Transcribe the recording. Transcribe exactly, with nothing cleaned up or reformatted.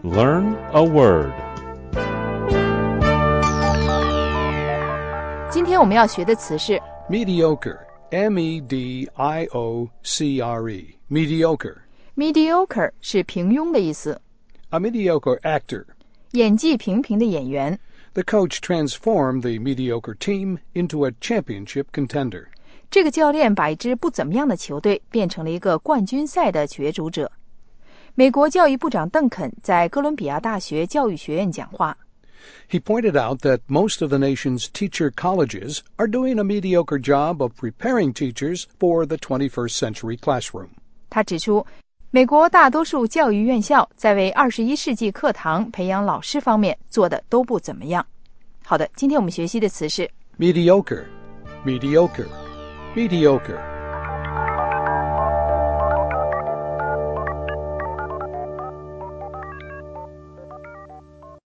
Learn a word. 今天我们要学的词是 mediocre, M E D I O C R E, mediocre. mediocre 是平庸的意思， A mediocre actor. 演技平平的演员。 The coach transformed the mediocre team into a championship contender. 这个教练把一支不怎么样的球队变成了一个冠军赛的角逐者。美国教育部长邓肯在哥伦比亚大学教育学院讲话。 He pointed out that most of the nation's teacher colleges are doing a mediocre job of preparing teachers for the twenty-first century classroom. 他指出，美国大多数教育院校在为二十一世纪课堂培养老师方面做的都不怎么样。好的，今天我们学习的词是 mediocre, mediocre, mediocre.